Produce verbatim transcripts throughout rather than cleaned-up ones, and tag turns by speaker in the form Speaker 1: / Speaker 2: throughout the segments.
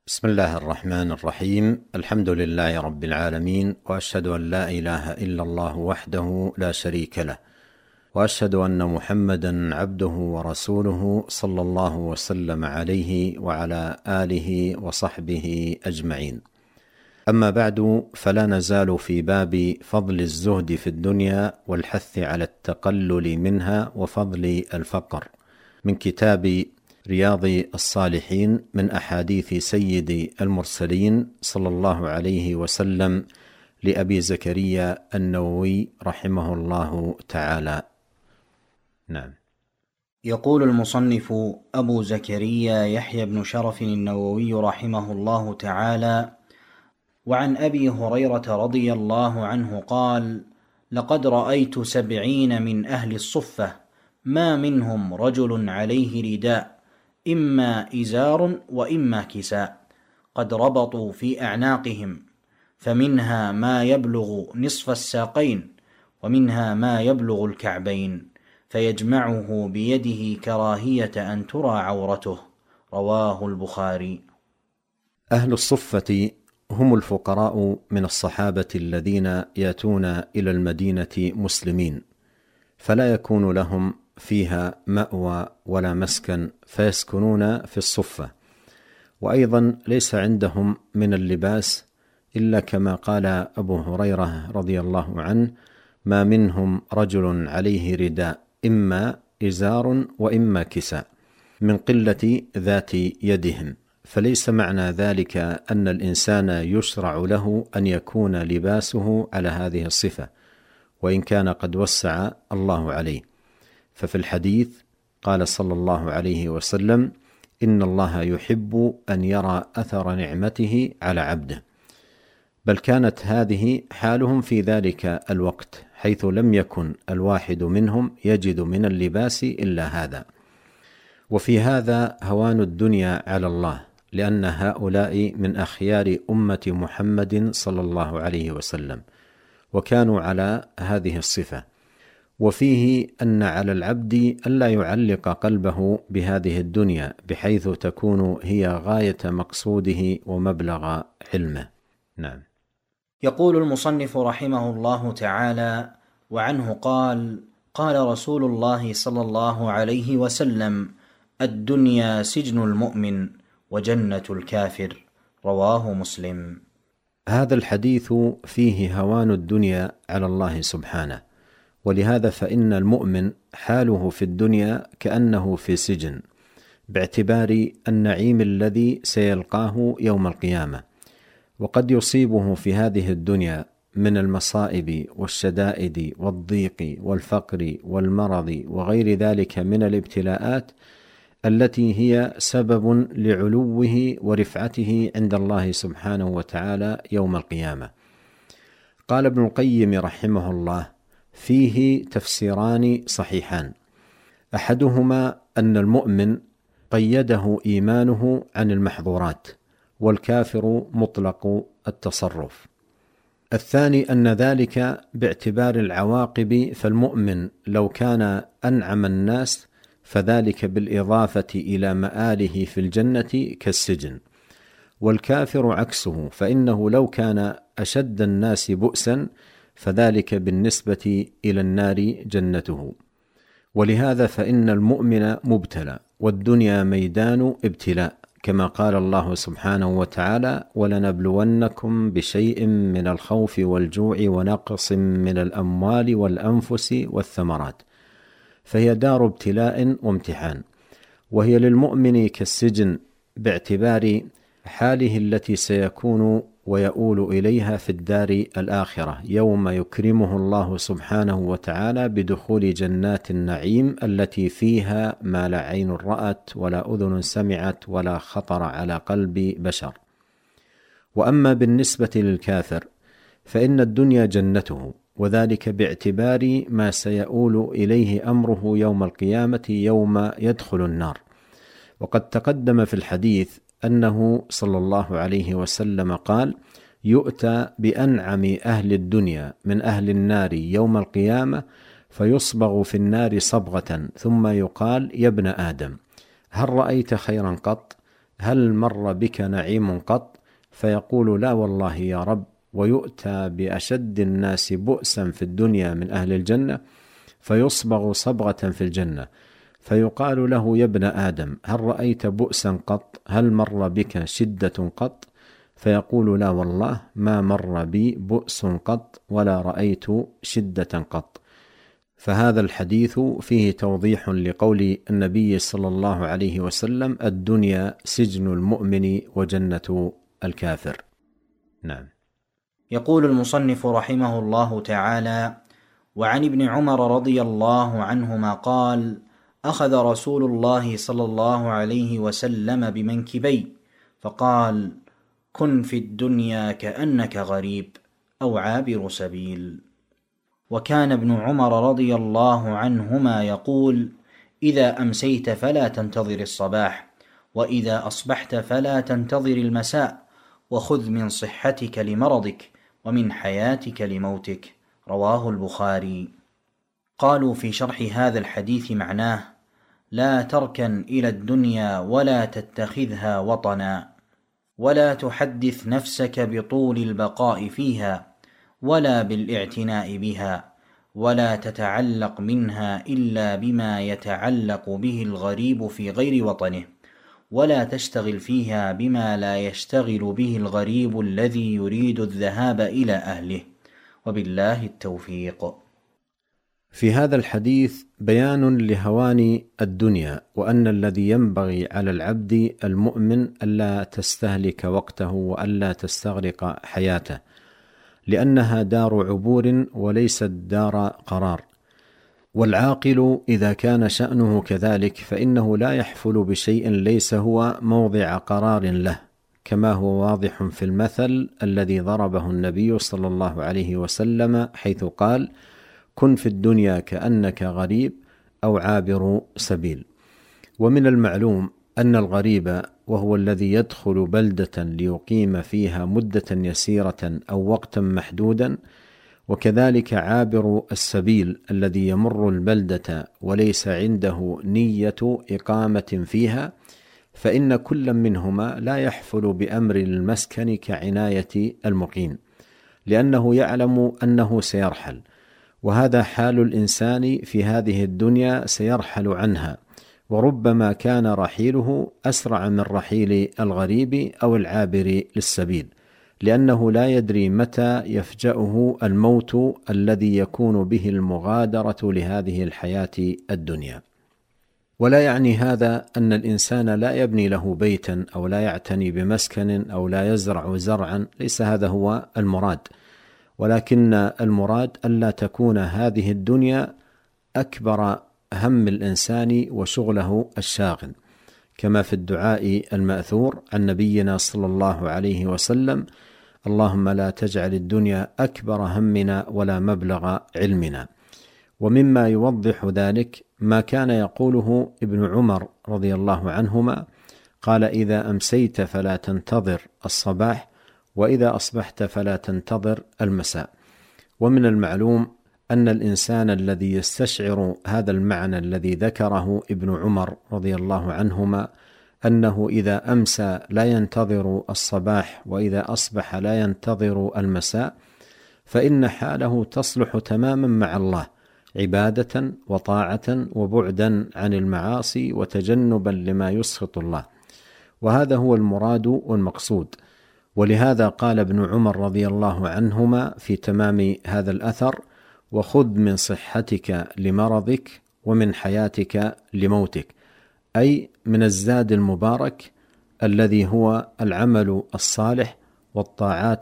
Speaker 1: بسم الله الرحمن الرحيم. الحمد لله رب العالمين، وأشهد أن لا إله إلا الله وحده لا شريك له، وأشهد أن محمدا عبده ورسوله صلى الله وسلم عليه وعلى آله وصحبه أجمعين. أما بعد، فلا نزال في باب فضل الزهد في الدنيا والحث على التقلل منها وفضل الفقر، من كتاب رياض الصالحين من أحاديث سيد المرسلين صلى الله عليه وسلم لأبي زكريا النووي رحمه الله تعالى. نعم.
Speaker 2: يقول المصنف أبو زكريا يحيى بن شرف النووي رحمه الله تعالى: وعن أبي هريرة رضي الله عنه قال: لقد رأيت سبعين من أهل الصفة ما منهم رجل عليه رداء، إما إزار وإما كساء، قد ربطوا في أعناقهم، فمنها ما يبلغ نصف الساقين ومنها ما يبلغ الكعبين، فيجمعه بيده كراهية أن ترى عورته. رواه البخاري.
Speaker 1: أهل الصفة هم الفقراء من الصحابة الذين يأتون إلى المدينة مسلمين، فلا يكون لهم فيها مأوى ولا مسكن، فيسكنون في الصفة. وأيضا ليس عندهم من اللباس إلا كما قال أبو هريرة رضي الله عنه: ما منهم رجل عليه رداء، إما إزار وإما كساء، من قلة ذات يدهم. فليس معنى ذلك أن الإنسان يشرع له أن يكون لباسه على هذه الصفة، وإن كان قد وسع الله عليه. ففي الحديث قال صلى الله عليه وسلم: إن الله يحب أن يرى أثر نعمته على عبده. بل كانت هذه حالهم في ذلك الوقت، حيث لم يكن الواحد منهم يجد من اللباس إلا هذا. وفي هذا هوان الدنيا على الله، لأن هؤلاء من أخيار أمة محمد صلى الله عليه وسلم، وكانوا على هذه الصفة. وفيه أن على العبد ألا يعلق قلبه بهذه الدنيا، بحيث تكون هي غاية مقصوده ومبلغ علمه. نعم.
Speaker 2: يقول المصنف رحمه الله تعالى: وعنه قال: قال رسول الله صلى الله عليه وسلم: الدنيا سجن المؤمن وجنة الكافر. رواه مسلم.
Speaker 1: هذا الحديث فيه هوان الدنيا على الله سبحانه، ولهذا فإن المؤمن حاله في الدنيا كأنه في سجن، باعتبار النعيم الذي سيلقاه يوم القيامة. وقد يصيبه في هذه الدنيا من المصائب والشدائد والضيق والفقر والمرض وغير ذلك من الابتلاءات التي هي سبب لعلوه ورفعته عند الله سبحانه وتعالى يوم القيامة. قال ابن القيم رحمه الله: فيه تفسيران صحيحان، أحدهما أن المؤمن قيده إيمانه عن المحظورات، والكافر مطلق التصرف. الثاني أن ذلك باعتبار العواقب، فالمؤمن لو كان أنعم الناس فذلك بالإضافة إلى مآله في الجنة كالسجن، والكافر عكسه، فإنه لو كان أشد الناس بؤسا فذلك بالنسبة إلى النار جنته. ولهذا فإن المؤمن مبتلى، والدنيا ميدان ابتلاء، كما قال الله سبحانه وتعالى: ولنبلونكم بشيء من الخوف والجوع ونقص من الأموال والأنفس والثمرات. فهي دار ابتلاء وامتحان، وهي للمؤمن كالسجن باعتبار حاله التي سيكون ويؤول إليها في الدار الآخرة، يوم يكرمه الله سبحانه وتعالى بدخول جنات النعيم التي فيها ما لا عين رأت ولا أذن سمعت ولا خطر على قلب بشر. وأما بالنسبة للكافر فإن الدنيا جنته، وذلك باعتبار ما سيؤول إليه أمره يوم القيامة، يوم يدخل النار. وقد تقدم في الحديث أنه صلى الله عليه وسلم قال: يؤتى بأنعم أهل الدنيا من أهل النار يوم القيامة، فيصبغ في النار صبغة، ثم يقال: يا ابن آدم، هل رأيت خيرا قط؟ هل مر بك نعيم قط؟ فيقول لا والله يا رب، ويؤتى بأشد الناس بؤسا في الدنيا من أهل الجنة فيصبغ صبغة في الجنة، فيقال له يا ابن آدم هل رأيت بؤسا قط؟ هل مر بك شدة قط؟ فيقول لا والله ما مر بي بؤس قط ولا رأيت شدة قط. فهذا الحديث فيه توضيح لقول النبي صلى الله عليه وسلم الدنيا سجن المؤمن وجنة الكافر. نعم.
Speaker 2: يقول المصنف رحمه الله تعالى: وعن ابن عمر رضي الله عنهما قال: أخذ رسول الله صلى الله عليه وسلم بمنكبي فقال: كن في الدنيا كأنك غريب أو عابر سبيل. وكان ابن عمر رضي الله عنهما يقول: إذا أمسيت فلا تنتظر الصباح، وإذا أصبحت فلا تنتظر المساء، وخذ من صحتك لمرضك ومن حياتك لموتك. رواه البخاري. قالوا في شرح هذا الحديث معناه: لا تركن إلى الدنيا ولا تتخذها وطنا، ولا تحدث نفسك بطول البقاء فيها ولا بالاعتناء بها، ولا تتعلق منها إلا بما يتعلق به الغريب في غير وطنه، ولا تشتغل فيها بما لا يشتغل به الغريب الذي يريد الذهاب إلى أهله. وبالله التوفيق.
Speaker 1: في هذا الحديث بيان لهوان الدنيا، وأن الذي ينبغي على العبد المؤمن ألا تستهلك وقته وألا تستغرق حياته، لأنها دار عبور وليست دار قرار. والعاقل إذا كان شأنه كذلك فإنه لا يحفل بشيء ليس هو موضع قرار له، كما هو واضح في المثل الذي ضربه النبي صلى الله عليه وسلم حيث قال: كن في الدنيا كأنك غريب أو عابر سبيل. ومن المعلوم أن الغريب وهو الذي يدخل بلدة ليقيم فيها مدة يسيرة أو وقتا محدودا، وكذلك عابر السبيل الذي يمر البلدة وليس عنده نية إقامة فيها، فإن كل منهما لا يحفل بأمر المسكن كعناية المقيم، لأنه يعلم أنه سيرحل، وهذا حال الإنسان في هذه الدنيا، سيرحل عنها، وربما كان رحيله أسرع من رحيل الغريب أو العابر للسبيل، لأنه لا يدري متى يفجأه الموت الذي يكون به المغادرة لهذه الحياة الدنيا. ولا يعني هذا أن الإنسان لا يبني له بيتا أو لا يعتني بمسكن أو لا يزرع زرعا، ليس هذا هو المراد، ولكن المراد ألا تكون هذه الدنيا أكبر هم الإنسان وشغله الشاغل، كما في الدعاء المأثور عن نبينا صلى الله عليه وسلم: اللهم لا تجعل الدنيا أكبر همنا ولا مبلغ علمنا. ومما يوضح ذلك ما كان يقوله ابن عمر رضي الله عنهما، قال: إذا أمسيت فلا تنتظر الصباح، وإذا أصبحت فلا تنتظر المساء. ومن المعلوم أن الإنسان الذي يستشعر هذا المعنى الذي ذكره ابن عمر رضي الله عنهما، أنه إذا أمسى لا ينتظر الصباح وإذا أصبح لا ينتظر المساء، فإن حاله تصلح تماما مع الله، عبادة وطاعة وبعدا عن المعاصي وتجنبا لما يسخط الله، وهذا هو المراد والمقصود. ولهذا قال ابن عمر رضي الله عنهما في تمام هذا الأثر: وخذ من صحتك لمرضك ومن حياتك لموتك، أي من الزاد المبارك الذي هو العمل الصالح والطاعات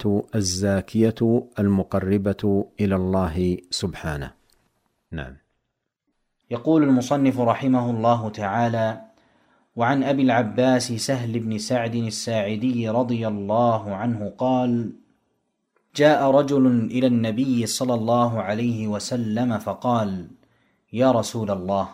Speaker 1: الزاكية المقربة إلى الله سبحانه. نعم.
Speaker 2: يقول المصنف رحمه الله تعالى: وعن أبي العباس سهل بن سعد الساعدي رضي الله عنه قال: جاء رجل إلى النبي صلى الله عليه وسلم فقال: يا رسول الله،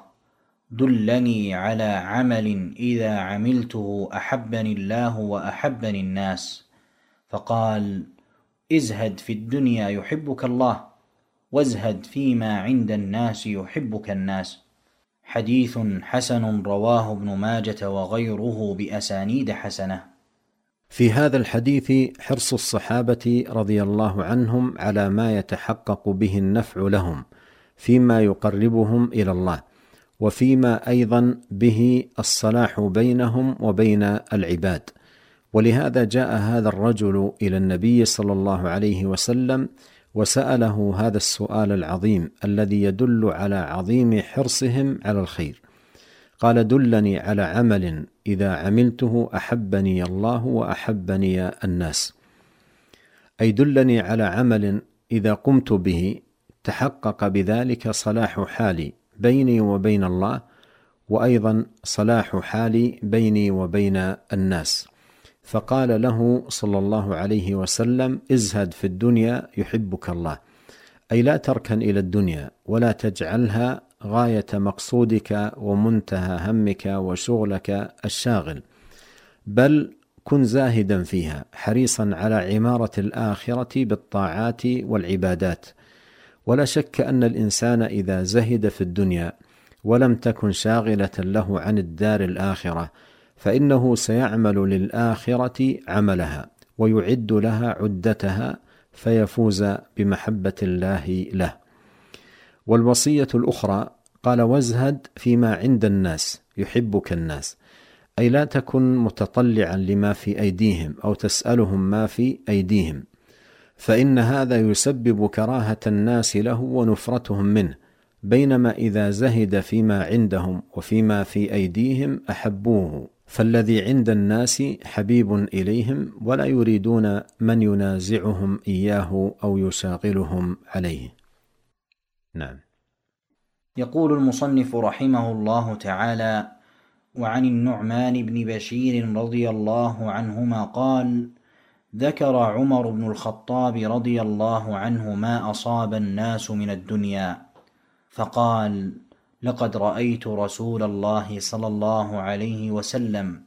Speaker 2: دلني على عمل إذا عملته أحبني الله وأحبني الناس. فقال: ازهد في الدنيا يحبك الله، وازهد فيما عند الناس يحبك الناس. حديث حسن رواه ابن ماجة وغيره بأسانيد حسنة.
Speaker 1: في هذا الحديث حرص الصحابة رضي الله عنهم على ما يتحقق به النفع لهم فيما يقربهم إلى الله، وفيما أيضا به الصلاح بينهم وبين العباد. ولهذا جاء هذا الرجل إلى النبي صلى الله عليه وسلم وسأله هذا السؤال العظيم الذي يدل على عظيم حرصهم على الخير. قال: دلني على عمل إذا عملته أحبني الله وأحبني الناس، أي دلني على عمل إذا قمت به تحقق بذلك صلاح حالي بيني وبين الله، وأيضا صلاح حالي بيني وبين الناس. فقال له صلى الله عليه وسلم: ازهد في الدنيا يحبك الله، أي لا تركن إلى الدنيا ولا تجعلها غاية مقصودك ومنتهى همك وشغلك الشاغل، بل كن زاهدا فيها حريصا على عمارة الآخرة بالطاعات والعبادات. ولا شك أن الإنسان إذا زهد في الدنيا ولم تكن شاغلة له عن الدار الآخرة فإنه سيعمل للآخرة عملها ويعد لها عدتها فيفوز بمحبة الله له. والوصية الأخرى قال: وازهد فيما عند الناس يحبك الناس، أي لا تكن متطلعا لما في أيديهم أو تسألهم ما في أيديهم، فإن هذا يسبب كراهة الناس له ونفرتهم منه، بينما إذا زهد فيما عندهم وفيما في أيديهم أحبوه. فالذي عند الناس حبيب إليهم ولا يريدون من ينازعهم إياه أو يشاغلهم عليه. نعم.
Speaker 2: يقول المصنف رحمه الله تعالى: وعن النعمان بن بشير رضي الله عنهما قال: ذكر عمر بن الخطاب رضي الله عنه ما أصاب الناس من الدنيا، فقال: لقد رأيت رسول الله صلى الله عليه وسلم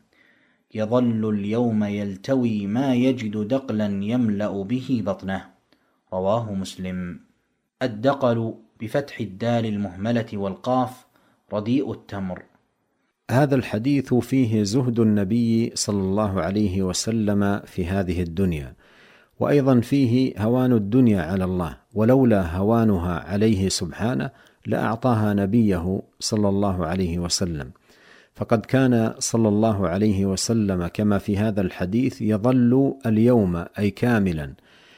Speaker 2: يظل اليوم يلتوي ما يجد دقلا يملأ به بطنه. رواه مسلم. الدقل بفتح الدال المهملة والقاف رديء التمر.
Speaker 1: هذا الحديث فيه زهد النبي صلى الله عليه وسلم في هذه الدنيا، وأيضا فيه هوان الدنيا على الله، ولولا هوانها عليه سبحانه لأعطاها نبيه صلى الله عليه وسلم. فقد كان صلى الله عليه وسلم كما في هذا الحديث يظل اليوم أي كاملا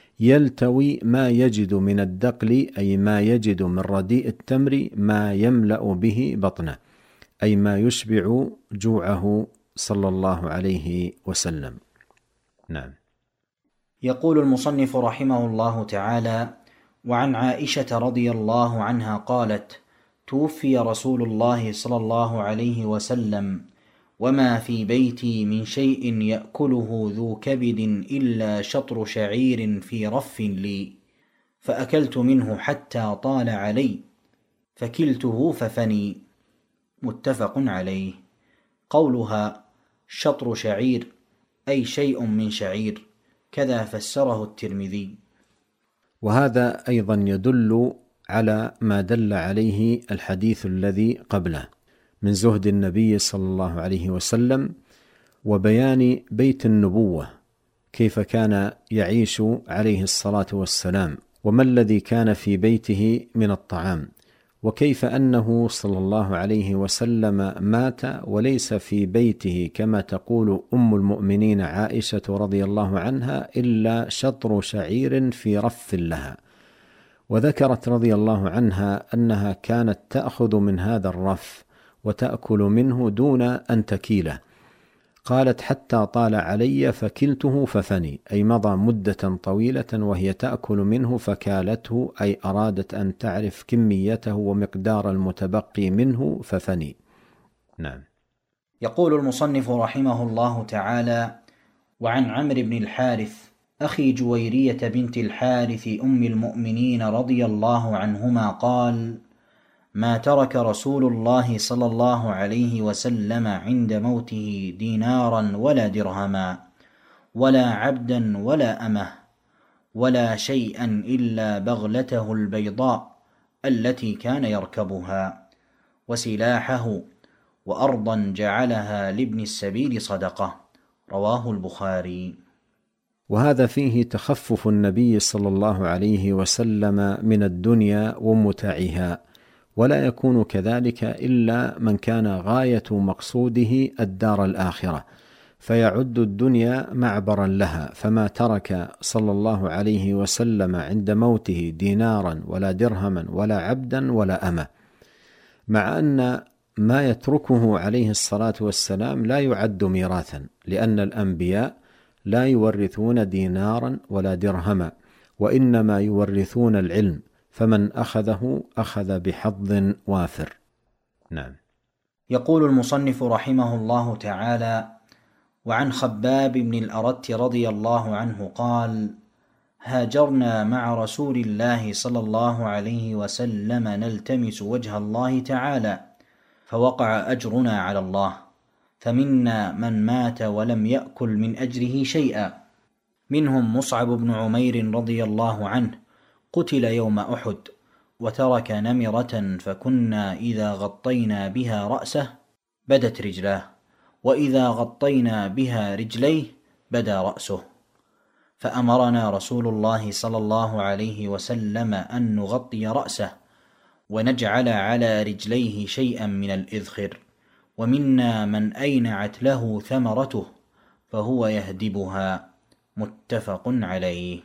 Speaker 1: يلتوي ما يجد من الدقل، أي ما يجد من رديء التمر ما يملأ به بطنه، أي ما يشبع جوعه صلى الله عليه وسلم. نعم.
Speaker 2: يقول المصنف رحمه الله تعالى: وعن عائشة رضي الله عنها قالت: توفي رسول الله صلى الله عليه وسلم وما في بيتي من شيء يأكله ذو كبد إلا شطر شعير في رف لي، فأكلت منه حتى طال علي فكلته ففني. متفق عليه. قولها شطر شعير أي شيء من شعير، كذا فسره الترمذي.
Speaker 1: وهذا أيضا يدل على ما دل عليه الحديث الذي قبله من زهد النبي صلى الله عليه وسلم وبيان بيت النبوة، كيف كان يعيش عليه الصلاة والسلام، وما الذي كان في بيته من الطعام، وكيف أنه صلى الله عليه وسلم مات وليس في بيته كما تقول أم المؤمنين عائشة رضي الله عنها إلا شطر شعير في رف لها. وذكرت رضي الله عنها أنها كانت تأخذ من هذا الرف وتأكل منه دون أن تكيله. قالت: حتى طال علي فكلته ففني، أي مضى مدة طويلة وهي تأكل منه فكالته، أي أرادت أن تعرف كميته ومقدار المتبقي منه ففني. نعم.
Speaker 2: يقول المصنف رحمه الله تعالى: وعن عمرو بن الحارث أخي جويرية بنت الحارث أم المؤمنين رضي الله عنهما قال: ما ترك رسول الله صلى الله عليه وسلم عند موته دينارا ولا درهما ولا عبدا ولا أمه ولا شيئا إلا بغلته البيضاء التي كان يركبها. وسلاحه، وأرضا جعلها لابن السبيل صدقة. رواه البخاري.
Speaker 1: وهذا فيه تخفف النبي صلى الله عليه وسلم من الدنيا ومتاعها، ولا يكون كذلك إلا من كان غاية مقصوده الدار الآخرة، فيعد الدنيا معبرا لها، فما ترك صلى الله عليه وسلم عند موته دينارا ولا درهما ولا عبدا ولا أمة، مع أن ما يتركه عليه الصلاة والسلام لا يعد ميراثا، لأن الأنبياء لا يورثون دينارا ولا درهما، وإنما يورثون العلم، فمن أخذه أخذ بحظ وافر. نعم.
Speaker 2: يقول المصنف رحمه الله تعالى: وعن خباب بن الأرت رضي الله عنه قال: هاجرنا مع رسول الله صلى الله عليه وسلم نلتمس وجه الله تعالى، فوقع أجرنا على الله، فمنا من مات ولم يأكل من أجره شيئا، منهم مصعب بن عمير رضي الله عنه، قتل يوم أحد، وترك نمرة فكنا إذا غطينا بها رأسه بدت رجلاه، وإذا غطينا بها رجليه بدا رأسه، فأمرنا رسول الله صلى الله عليه وسلم أن نغطي رأسه ونجعل على رجليه شيئا من الإذخر، ومنا من أينعت له ثمرته فهو يهدبها. متفق عليه.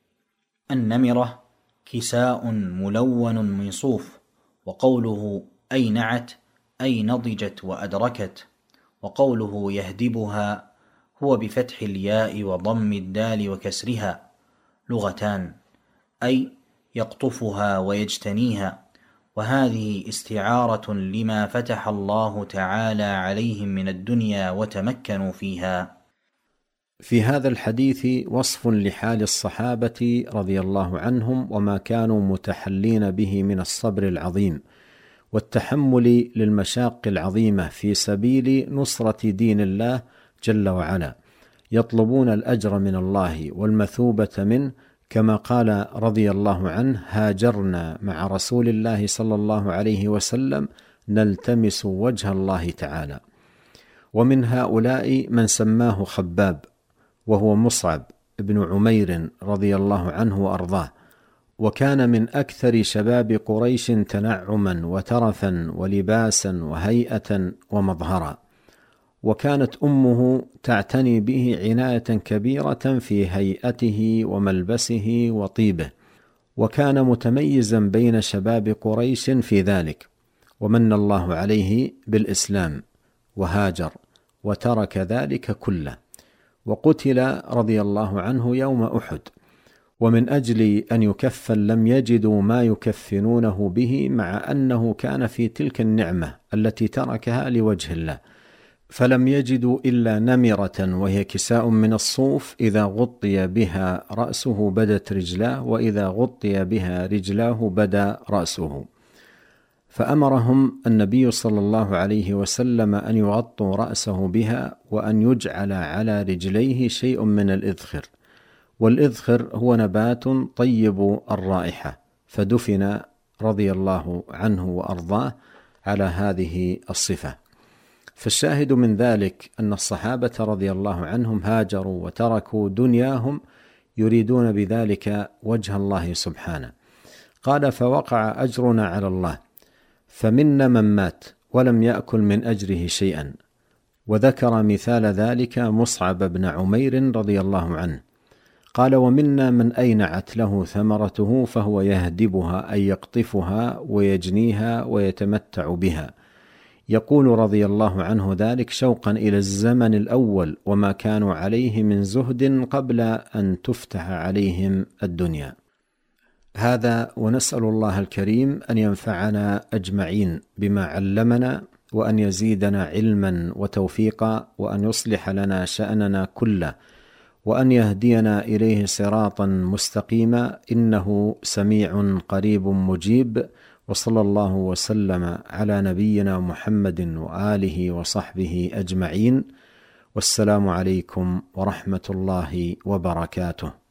Speaker 2: النمرة كساء ملون من صوف، وقوله أينعت أي نضجت وأدركت، وقوله يهدبها هو بفتح الياء وضم الدال وكسرها، لغتان، أي يقطفها ويجتنيها، وهذه استعارة لما فتح الله تعالى عليهم من الدنيا وتمكنوا فيها.
Speaker 1: في هذا الحديث وصف لحال الصحابة رضي الله عنهم وما كانوا متحلين به من الصبر العظيم والتحمل للمشاق العظيمة في سبيل نصرة دين الله جل وعلا، يطلبون الأجر من الله والمثوبة منه، كما قال رضي الله عنه: هاجرنا مع رسول الله صلى الله عليه وسلم نلتمس وجه الله تعالى. ومن هؤلاء من سماه خباب، وهو مصعب بن عمير رضي الله عنه وأرضاه، وكان من أكثر شباب قريش تنعما وترفا ولباسا وهيئة ومظهرا، وكانت أمه تعتني به عناية كبيرة في هيئته وملبسه وطيبه، وكان متميزا بين شباب قريش في ذلك، ومن الله عليه بالإسلام وهاجر وترك ذلك كله، وقتل رضي الله عنه يوم أحد، ومن أجل أن يكفن لم يجدوا ما يكفنونه به، مع أنه كان في تلك النعمة التي تركها لوجه الله، فلم يجدوا إلا نمرة وهي كساء من الصوف، إذا غطي بها رأسه بدت رجلاه، وإذا غطي بها رجلاه بدا رأسه. فأمرهم النبي صلى الله عليه وسلم أن يغطوا رأسه بها، وأن يجعل على رجليه شيء من الإذخر، والإذخر هو نبات طيب الرائحة، فدفن رضي الله عنه وأرضاه على هذه الصفة. فالشاهد من ذلك أن الصحابة رضي الله عنهم هاجروا وتركوا دنياهم يريدون بذلك وجه الله سبحانه. قال: فوقع أجرنا على الله، فمنا من مات ولم يأكل من أجره شيئا. وذكر مثال ذلك مصعب بن عمير رضي الله عنه، قال: ومنا من أينعت له ثمرته فهو يهدبها أي يقطفها ويجنيها ويتمتع بها. يقول رضي الله عنه ذلك شوقا إلى الزمن الأول وما كانوا عليه من زهد قبل أن تفتح عليهم الدنيا. هذا، ونسأل الله الكريم أن ينفعنا أجمعين بما علمنا، وأن يزيدنا علما وتوفيقا، وأن يصلح لنا شأننا كله، وأن يهدينا إليه صراطا مستقيما، إنه سميع قريب مجيب. وصلى الله وسلم على نبينا محمد وآله وصحبه أجمعين، والسلام عليكم ورحمة الله وبركاته.